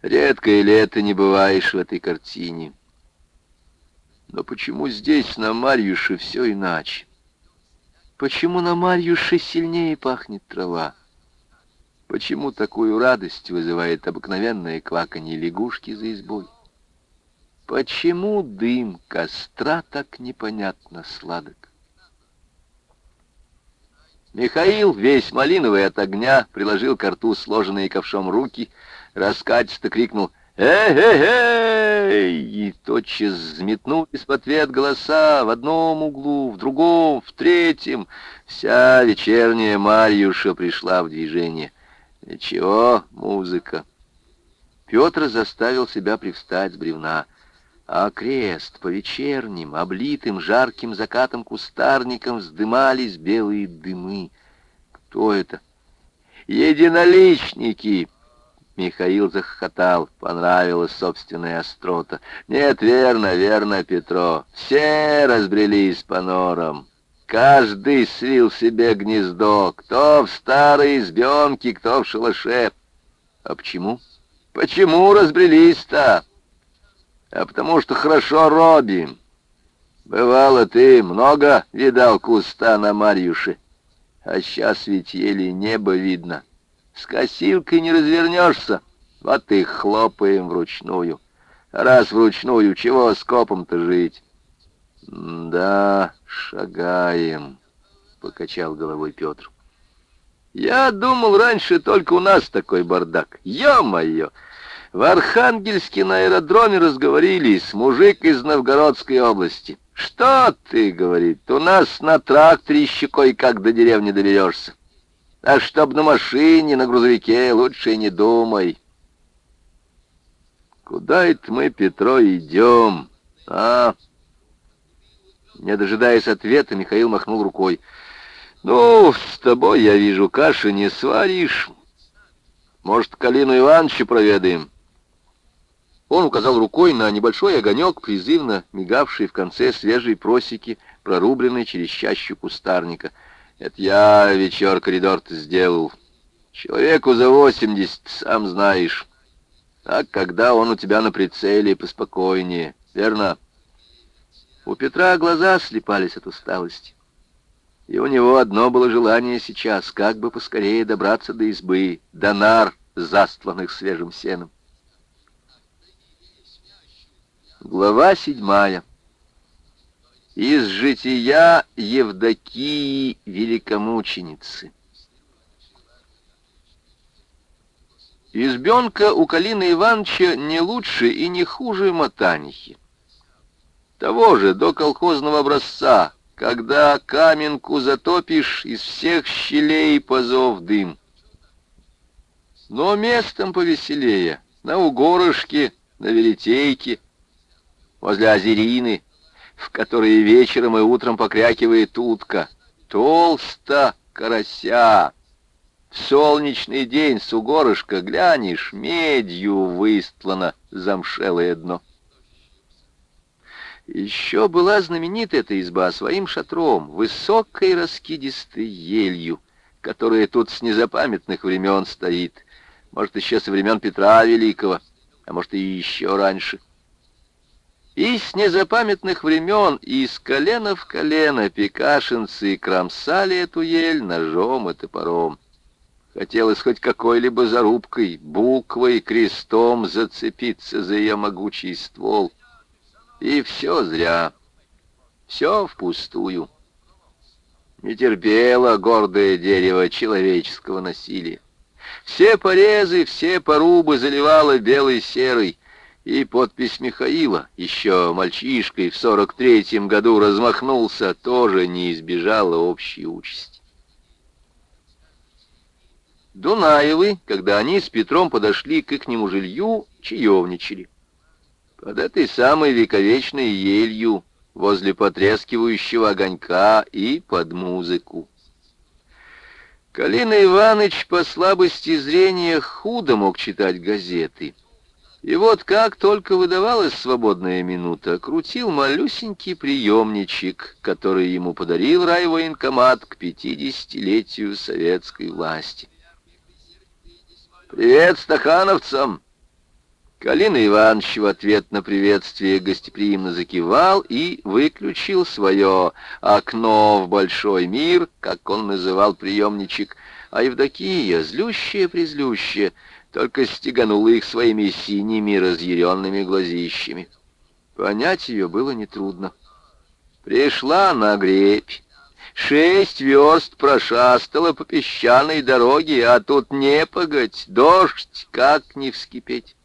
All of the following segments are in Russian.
Редко или это не бываешь в этой картине. Но почему здесь, на Марьюше, все иначе? Почему на Марьюше сильнее пахнет трава? Почему такую радость вызывает обыкновенное кваканье лягушки за избой? Почему дым костра так непонятно сладок? Михаил, весь малиновый от огня, приложил ко рту сложенные ковшом руки, раскатисто крикнул «Эй-эй-эй!» И тотчас взметнулись в ответ голоса в одном углу, в другом, в третьем. Вся вечерняя Марьюша пришла в движение. Ничего, музыка. Петр заставил себя привстать с бревна. А крест по вечерним, облитым жарким закатом кустарником вздымались белые дымы. Кто это? Единоличники! Михаил захохотал. Понравилась собственная острота. Нет, верно, верно, Петро. Все разбрелись по норам. Каждый свил себе гнездо. Кто в старой избенке, кто в шалаше. А почему? Почему разбрелись-то? А потому что хорошо робим. Бывало, ты много видал куста на Марьюше, а сейчас ведь еле небо видно. С косилкой не развернешься, вот и хлопаем вручную. А раз вручную, чего с копом-то жить? Да, шагаем, покачал головой Петр. Я думал, раньше только у нас такой бардак. Ё-моё! В Архангельске на аэродроме разговорились, мужик из Новгородской области. «Что ты, — говорит, — у нас на тракторе еще кое-как до деревни доберешься. А чтоб на машине, на грузовике, лучше и не думай». Куда это мы, Петро, идем, а? Не дожидаясь ответа, Михаил махнул рукой. «Ну, с тобой, я вижу, каши не сваришь. Может, Калину Ивановича проведаем?» Он указал рукой на небольшой огонек, призывно мигавший в конце свежей просеки, прорубленной через чащу кустарника. «Это я вечер-коридор-то сделал. Человеку за 80, сам знаешь. А когда он у тебя на прицеле, поспокойнее, верно?» У Петра глаза слепались от усталости. И у него одно было желание сейчас, как бы поскорее добраться до избы, до нар, застланных свежим сеном. Глава 7. Из жития Евдокии Великомученицы. Избенка у Калины Ивановича не лучше и не хуже Матанихи. Того же до колхозного образца, когда каменку затопишь, из всех щелей позов дым. Но местом повеселее, на Угорышке, на Веретейке, возле озерины, в которой вечером и утром покрякивает утка. Толсто карася. В солнечный день с Угорышка глянешь, медью выстлано замшелое дно. Еще была знаменита эта изба своим шатром, высокой раскидистой елью, которая тут с незапамятных времен стоит. Может, еще со времен Петра Великого, а может, и еще раньше. И с незапамятных времен, и с колена в колено пекашинцы кромсали эту ель ножом и топором. Хотелось хоть какой-либо зарубкой, буквой, крестом зацепиться за ее могучий ствол. И все зря, все впустую. Не терпело гордое дерево человеческого насилия. Все порезы, все порубы заливало белой серой. И подпись Михаила, еще мальчишкой в 43-м году размахнулся, тоже не избежала общей участи. Дунаевы, когда они с Петром подошли к ихнему жилью, чаевничали. Под этой самой вековечной елью, возле потрескивающего огонька и под музыку. Калина Иванович по слабости зрения худо мог читать газеты. И вот как только выдавалась свободная минута, крутил малюсенький приемничек, который ему подарил райвоенкомат к 50-летию советской власти. «Привет стахановцам!» Калина Иванович в ответ на приветствие гостеприимно закивал и выключил свое окно в большой мир, как он называл приемничек, а Евдокия, злющая-призлющая, только стеганула их своими синими разъяренными глазищами. Понять ее было нетрудно. Пришла на гребь, 6 верст прошастала по песчаной дороге, а тут непогодь, дождь, как не вскипеть.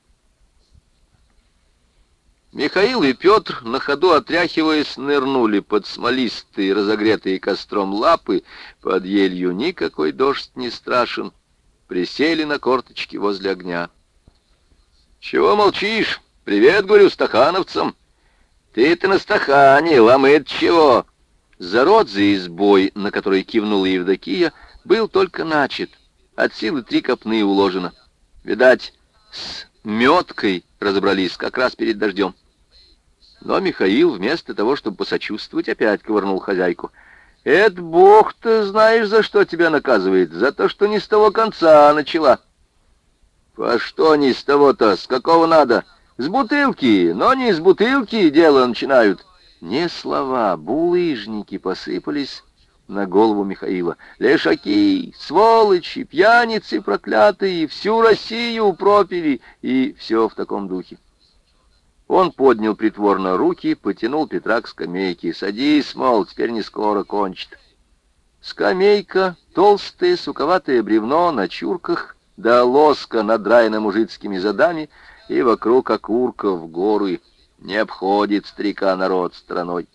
Михаил и Петр, на ходу отряхиваясь, нырнули под смолистые, разогретые костром лапы. Под елью никакой дождь не страшен. Присели на корточки возле огня. «Чего молчишь? Привет, говорю, стахановцам!» «Ты-то на стахане, ломыт чего?» Зарод за избой, на который кивнула Евдокия, был только начат. От силы 3 копны уложено. Видать, с меткой разобрались как раз перед дождем. Но Михаил, вместо того, чтобы посочувствовать, опять ковырнул хозяйку. «Это Бог-то знаешь, за что тебя наказывает? За то, что не с того конца начала». «По что не с того-то? С какого надо? С бутылки, но не с бутылки дело начинают». Не слова, булыжники посыпались на голову Михаила. «Лешаки, сволочи, пьяницы проклятые, всю Россию пропили!» И все в таком духе. Он поднял притворно руки, потянул Петра к скамейке. «Садись, мол, теперь не скоро кончит». Скамейка, толстое суковатое бревно на чурках, да лоска надраена мужицкими задами, и вокруг окурков горы. Не обходит старика народ стороной.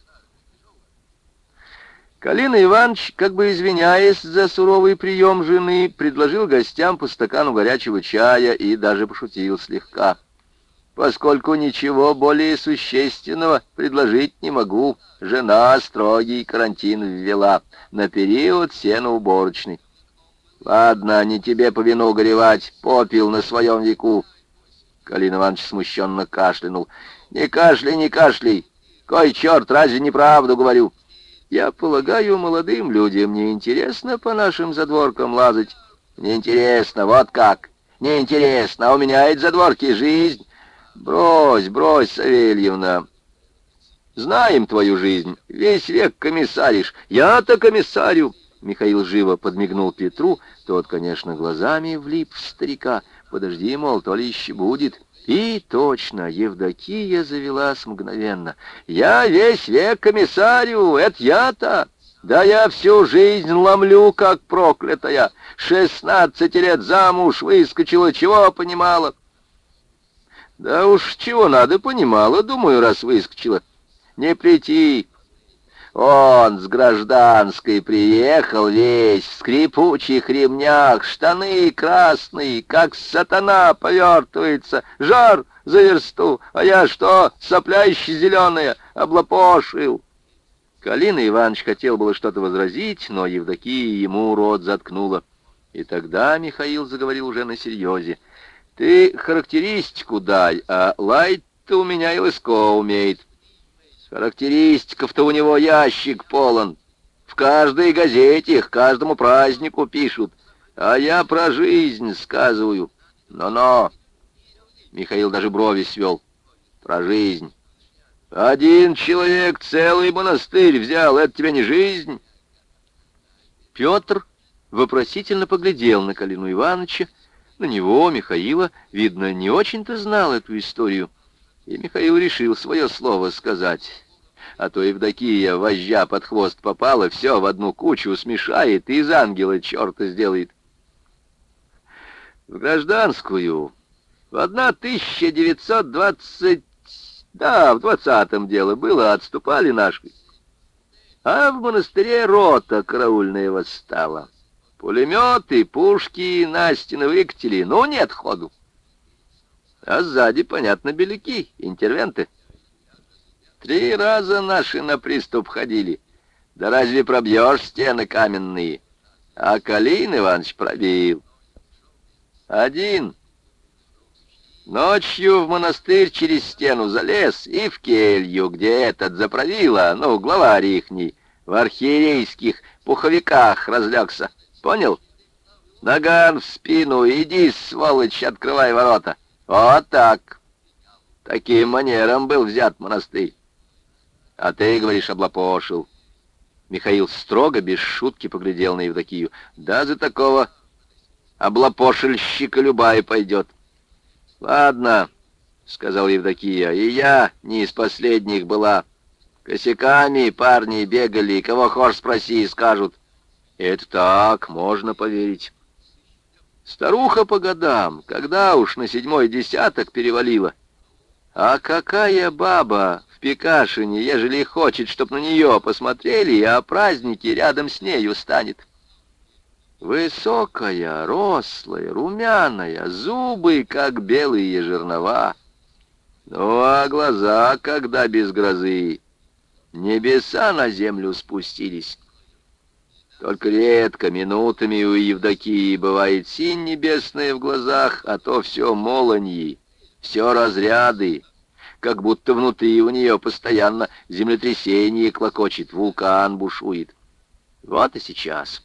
Калина Иванович, как бы извиняясь за суровый прием жены, предложил гостям по стакану горячего чая и даже пошутил слегка. «Поскольку ничего более существенного предложить не могу, жена строгий карантин ввела на период сеноуборочный. Ладно, не тебе по вину горевать, попил на своем веку». Калин Иванович смущенно кашлянул. «Не кашляй, не кашляй! Кой черт, разве неправду говорю? Я полагаю, молодым людям не интересно по нашим задворкам лазать». «Не интересно, вот как! Не интересно, а у меня эти задворки жизнь». «Брось, брось, Савельевна! Знаем твою жизнь, весь век комиссаришь. Я-то комиссарю!» Михаил живо подмигнул Петру, тот, конечно, глазами влип в старика. «Подожди, мол, то ли еще будет». И точно, Евдокия завелась мгновенно. «Я весь век комиссарю, это я-то! Да я всю жизнь ломлю, как проклятая! 16 лет замуж выскочила, чего понимала?» «Да уж, чего надо, понимала, думаю, раз выскочила. Не прийти. Он с гражданской приехал весь, в скрипучих ремнях, штаны красные, как сатана повертывается, жар за версту, а я что, сопля еще зеленая, облапошил». Калина Иванович хотел было что-то возразить, но Евдокия ему рот заткнула. И тогда Михаил заговорил уже на серьезе. «Ты характеристику дай, а лай-то у меня и лыско умеет. Характеристиков-то у него ящик полон. В каждой газете их каждому празднику пишут. А я про жизнь сказываю. Но-но!» Михаил даже брови свел. «Про жизнь. Один человек целый монастырь взял. Это тебе не жизнь?» Петр вопросительно поглядел на Калину Ивановича. На него, Михаила, видно, не очень-то знал эту историю. И Михаил решил свое слово сказать. А то Евдокия, вожжа под хвост попала, все в одну кучу смешает и из ангела черта сделает. В гражданскую, в 1920... Да, в 20-м дело было, отступали наши. А в монастыре рота караульная восстала. Пулеметы, пушки на стены выкатили, ну нет ходу. А сзади, понятно, беляки, интервенты. 3 раза наши на приступ ходили. Да разве пробьешь стены каменные? А Калин Иванович пробил. Один. Ночью в монастырь через стену залез и в келью, где этот заправила, ну, главарь ихний, в архиерейских пуховиках разлегся. Понял? Наган в спину, иди, сволочь, открывай ворота. Вот так. Таким манером был взят монастырь. А ты, говоришь, облапошил. Михаил строго, без шутки, поглядел на Евдокию. Да за такого облапошельщика любая пойдет. Ладно, сказал Евдокия, и я не из последних была. Косяками парни бегали, кого хошь спроси, скажут. Это так, можно поверить. Старуха по годам, когда уж на 7-й десяток перевалила. А какая баба в Пекашине, ежели хочет, чтоб на нее посмотрели, а праздники рядом с нею станет? Высокая, рослая, румяная, зубы, как белые жернова. Ну, а глаза, когда без грозы, небеса на землю спустились. Только редко, минутами у Евдокии бывает синь небесная в глазах, а то все молоньи, все разряды, как будто внутри у нее постоянно землетрясение клокочет, вулкан бушует. Вот и сейчас.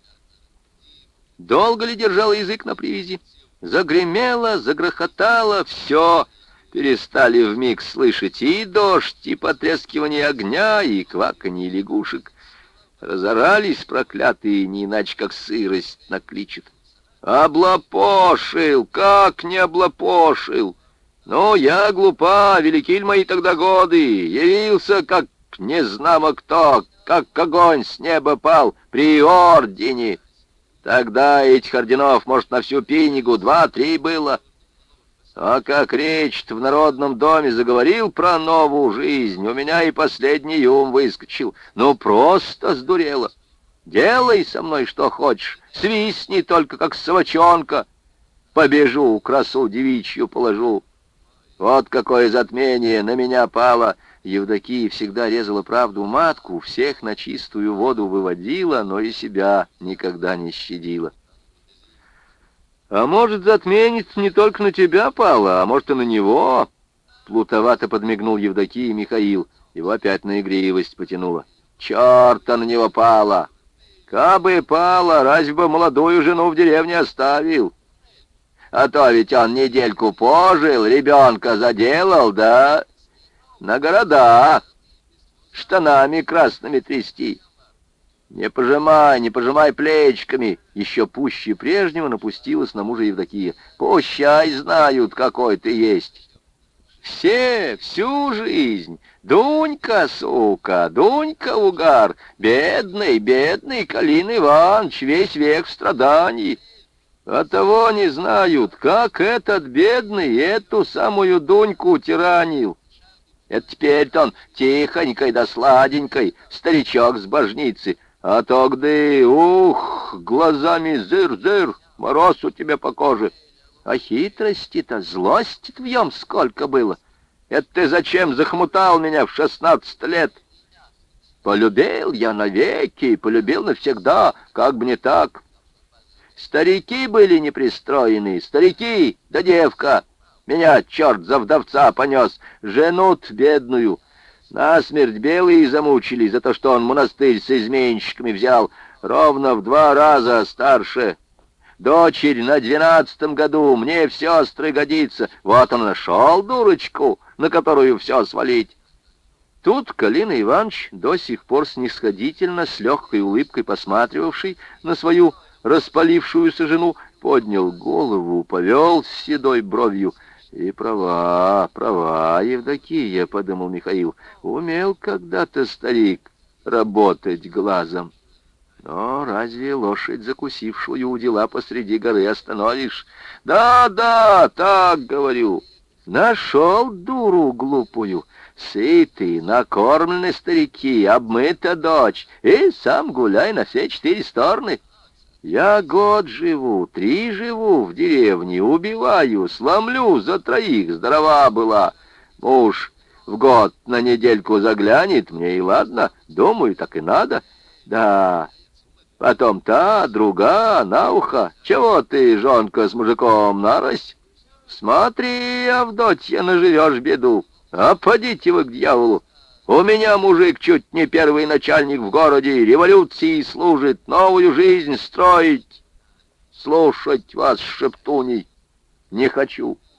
Долго ли держала язык на привязи? Загремело, загрохотало, все. Перестали вмиг слышать и дождь, и потрескивание огня, и кваканье лягушек. Разорались проклятые, не иначе как сырость накличет. Облапошил, как не облапошил! Ну, я глупа, велики ль мои тогда годы, явился, как незнамо кто, как огонь с неба пал, при ордене. Тогда этих орденов, может, на всю Пинигу 2-3 было. А как речь-то в народном доме заговорил про новую жизнь, у меня и последний ум выскочил. Ну, просто сдурело. Делай со мной что хочешь, свистни только, как собачонка. Побежу, красу девичью положу. Вот какое затмение на меня пало. Евдокия всегда резала правду матку, всех на чистую воду выводила, но и себя никогда не щадила. «А может, затмение не только на тебя пало, а может, и на него?» Плутовато подмигнул Евдокии Михаил. Его опять на игривость потянуло. «Черта на него пало! Кабы пало, разве бы молодую жену в деревне оставил? А то ведь он недельку пожил, ребенка заделал, да на города штанами красными трясти. Не пожимай плечиками!» Еще пуще прежнего напустилась на мужа Евдокия. «Пущай знают, какой ты есть. Все, всю жизнь. Дунька, сука, Дунька, угар. Бедный, бедный Калин Иванович, весь век в страдании. А того не знают, как этот бедный эту самую Дуньку тиранил. Это теперь-то он тихонькой да сладенькой, старичок с божницы. А тогда, ух, глазами зыр-зыр, мороз у тебя по коже. А хитрости-то, злости-то в нем сколько было. Это ты зачем захмутал меня в 16 лет? Полюбил я навеки, полюбил навсегда, как бы не так. Старики были непристроенные, старики да девка. Меня черт за вдовца понес, жену-то бедную. Насмерть белые замучили за то, что он монастырь с изменщиками взял, ровно в 2 раза старше. Дочерь на 12-м году, мне в сестры годится. Вот он нашел дурочку, на которую все свалить. Тут Калина Иванович, до сих пор снисходительно, с легкой улыбкой посматривавший на свою распалившуюся жену, поднял голову, повел с седой бровью. «И права, Евдокия», — подумал Михаил, — «умел когда-то старик работать глазом. Но разве лошадь, закусившую у дела посреди горы, остановишь? Да, так говорю. Нашел дуру глупую, сытый, накормлены старики, обмыта дочь, и сам гуляй на все 4 стороны». Я год живу, 3 живу в деревне, убиваю, сломлю за 3, здорова была. Муж в год на недельку заглянет, мне и ладно, думаю, так и надо. Да, потом та, друга, на ухо. Чего ты, жонка, с мужиком нарость? Смотри, Авдотья, наживешь беду. А подите вы к дьяволу. У меня мужик чуть не первый начальник в городе, революции служит, новую жизнь строить. Слушать вас, шептуней, не хочу.